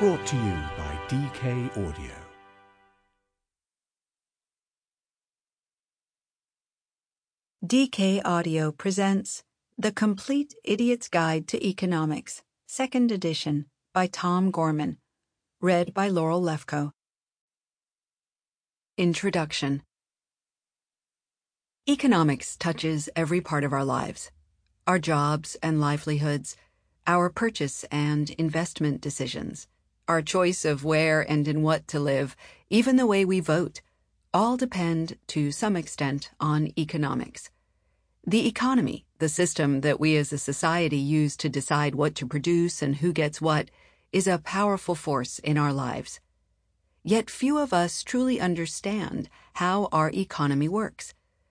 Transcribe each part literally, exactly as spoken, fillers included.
Brought to you by D K Audio. D K Audio presents The Complete Idiot's Guide to Economics, Second Edition, by Tom Gorman. Read by Laurel Lefko. Introduction. Economics touches every part of our lives. Our jobs and livelihoods, our purchase and investment decisions, our choice of where and in what to live, even the way we vote, all depend, to some extent, on economics. The economy, the system that we as a society use to decide what to produce and who gets what, is a powerful force in our lives. Yet few of us truly understand how our economy works.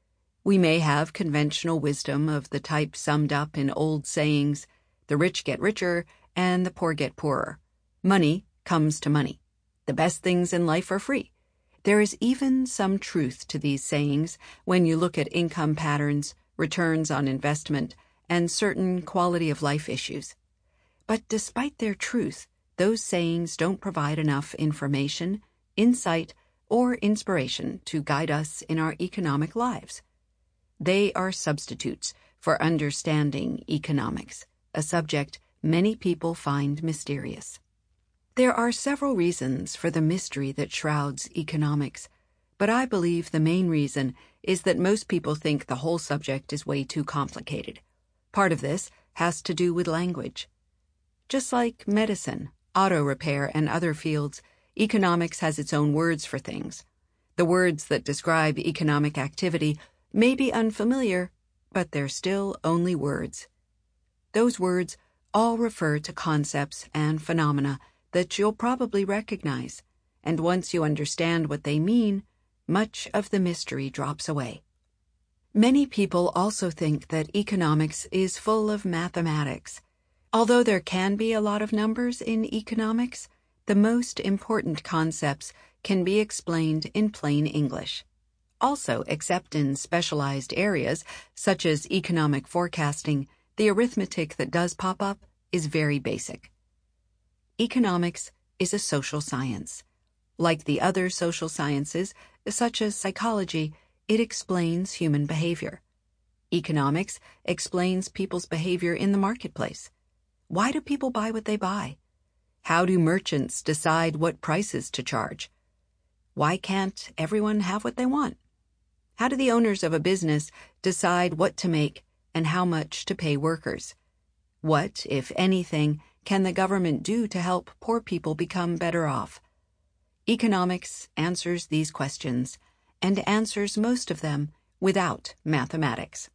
We may have conventional wisdom of the type summed up in old sayings, the rich get richer and the poor get poorer. Money comes to money. The best things in life are free. There is even some truth to these sayings when you look at income patterns, returns on investment, and certain quality of life issues. But despite their truth, those sayings don't provide enough information, insight, or inspiration to guide us in our economic lives. They are substitutes for understanding economics, a subject many people find mysterious. There are several reasons for the mystery that shrouds economics, but I believe the main reason is that most people think the whole subject is way too complicated. Part of this has to do with language. Just like medicine, auto repair, and other fields, economics has its own words for things. The words that describe economic activity may be unfamiliar, but they're still only words. Those words all refer to concepts and phenomena that you'll probably recognize, and once you understand what they mean, much of the mystery drops away. Many people also think that economics is full of mathematics. Although there can be a lot of numbers in economics, the most important concepts can be explained in plain English. Also, except in specialized areas, such as economic forecasting, the arithmetic that does pop up is very basic. Economics is a social science. Like the other social sciences, such as psychology, it explains human behavior. Economics explains people's behavior in the marketplace. Why do people buy what they buy? How do merchants decide what prices to charge? Why can't everyone have what they want? How do the owners of a business decide what to make and how much to pay workers? What, if anything, can the government do to help poor people become better off? Economics answers these questions, and answers most of them without mathematics.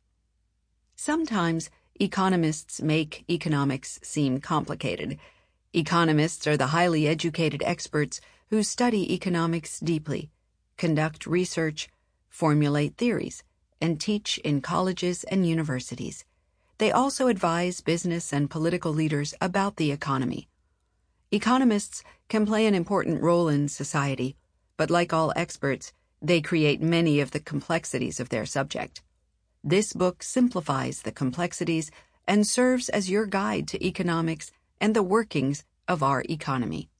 Sometimes economists make economics seem complicated. Economists are the highly educated experts who study economics deeply, conduct research, formulate theories, and teach in colleges and universities. They also advise business and political leaders about the economy. Economists can play an important role in society, but like all experts, they create many of the complexities of their subject. This book simplifies the complexities and serves as your guide to economics and the workings of our economy.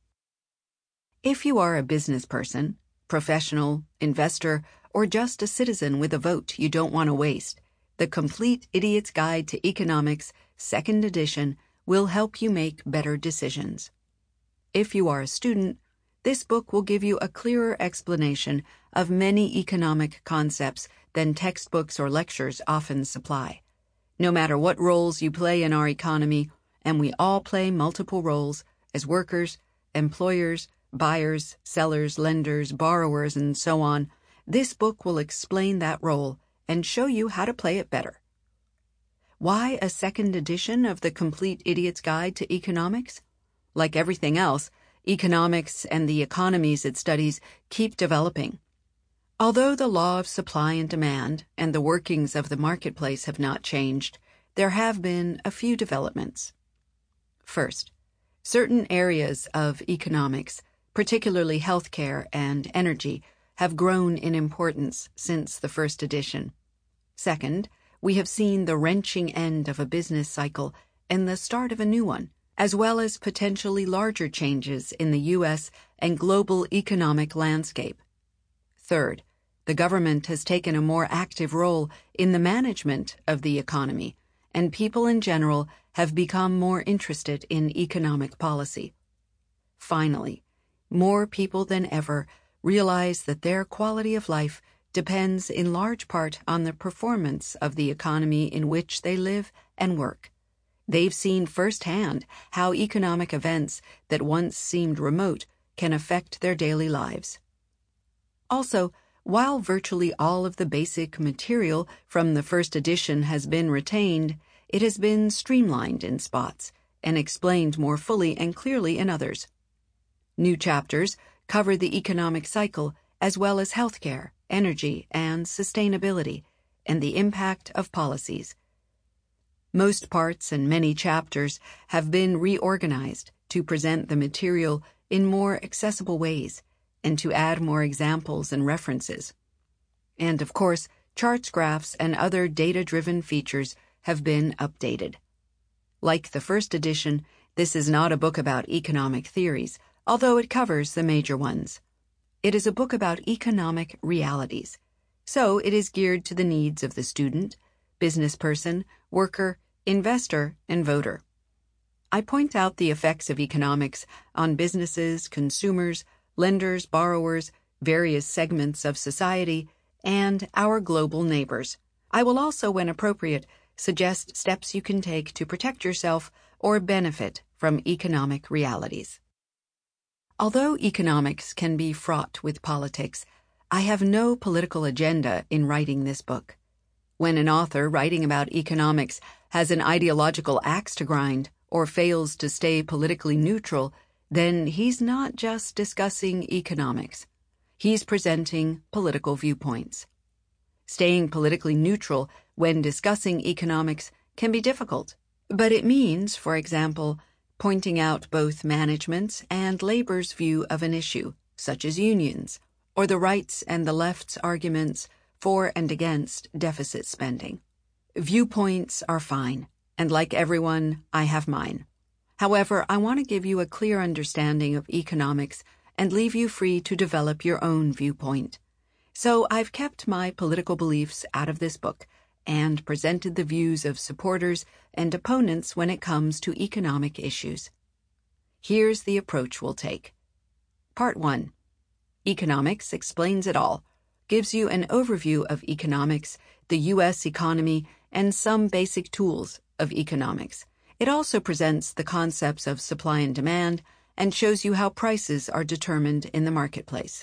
If you are a business person, professional, investor, or just a citizen with a vote you don't want to waste, The Complete Idiot's Guide to Economics, Second Edition, will help you make better decisions. If you are a student, this book will give you a clearer explanation of many economic concepts than textbooks or lectures often supply. No matter what roles you play in our economy, and we all play multiple roles as workers, employers, buyers, sellers, lenders, borrowers, and so on, this book will explain that role and show you how to play it better. Why a second edition of The Complete Idiot's Guide to Economics? Like everything else, economics and the economies it studies keep developing. Although the law of supply and demand and the workings of the marketplace have not changed, there have been a few developments. First, certain areas of economics, particularly healthcare and energy, have grown in importance since the first edition. Second, we have seen the wrenching end of a business cycle and the start of a new one, as well as potentially larger changes in the U S and global economic landscape. Third, the government has taken a more active role in the management of the economy, and people in general have become more interested in economic policy. Finally, more people than ever realize that their quality of life depends in large part on the performance of the economy in which they live and work. They've seen firsthand how economic events that once seemed remote can affect their daily lives. Also, while virtually all of the basic material from the first edition has been retained, it has been streamlined in spots and explained more fully and clearly in others. New chapters cover the economic cycle as well as healthcare, energy, and sustainability, and the impact of policies. Most parts and many chapters have been reorganized to present the material in more accessible ways and to add more examples and references. And of course, charts, graphs, and other data-driven features have been updated. Like the first edition, this is not a book about economic theories, although it covers the major ones. It is a book about economic realities, so it is geared to the needs of the student, business person, worker, investor, and voter. I point out the effects of economics on businesses, consumers, lenders, borrowers, various segments of society, and our global neighbors. I will also, when appropriate, suggest steps you can take to protect yourself or benefit from economic realities. Although economics can be fraught with politics, I have no political agenda in writing this book. When an author writing about economics has an ideological axe to grind or fails to stay politically neutral, then he's not just discussing economics. He's presenting political viewpoints. Staying politically neutral when discussing economics can be difficult, but it means, for example, pointing out both management's and labor's view of an issue, such as unions, or the right's and the left's arguments for and against deficit spending. Viewpoints are fine, and like everyone, I have mine. However, I want to give you a clear understanding of economics and leave you free to develop your own viewpoint. So I've kept my political beliefs out of this book and presented the views of supporters and opponents when it comes to economic issues. Here's the approach we'll take. Part one. Economics Explains It All gives you an overview of economics, the U S economy, and some basic tools of economics. It also presents the concepts of supply and demand and shows you how prices are determined in the marketplace.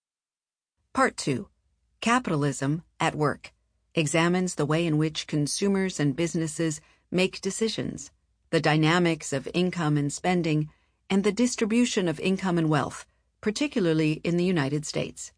Part two. Capitalism at Work examines the way in which consumers and businesses make decisions, the dynamics of income and spending, and the distribution of income and wealth, particularly in the United States.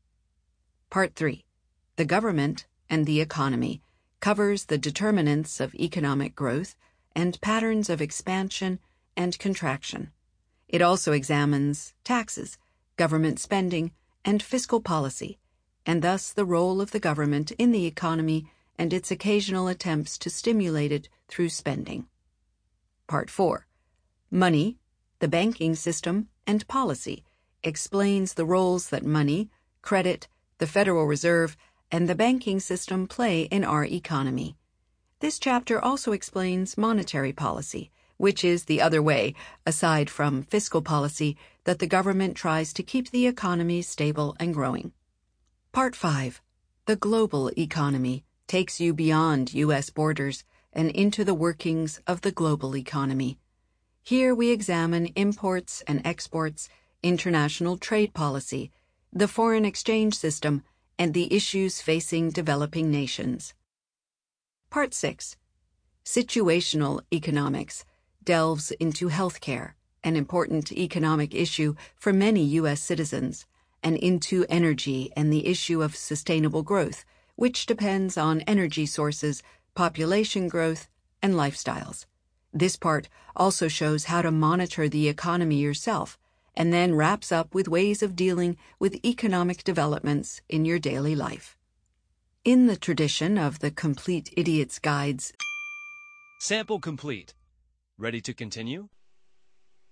Part three. The Government and the Economy covers the determinants of economic growth and patterns of expansion and contraction. It also examines taxes, government spending, and fiscal policy, and thus the role of the government in the economy and its occasional attempts to stimulate it through spending. Part four. Money, the banking system, and policy explains the roles that money, credit, the Federal Reserve, and the banking system play in our economy. This chapter also explains monetary policy, which is the other way, aside from fiscal policy, that the government tries to keep the economy stable and growing. Part five. The Global Economy takes you beyond U S borders and into the workings of the global economy. Here we examine imports and exports, international trade policy, the foreign exchange system, and the issues facing developing nations. Part six. Situational Economics delves into healthcare, an important economic issue for many U S citizens, and into energy and the issue of sustainable growth, which depends on energy sources, population growth, and lifestyles. This part also shows how to monitor the economy yourself, and then wraps up with ways of dealing with economic developments in your daily life. In the tradition of the Complete Idiot's Guides, Sample complete. Ready to continue?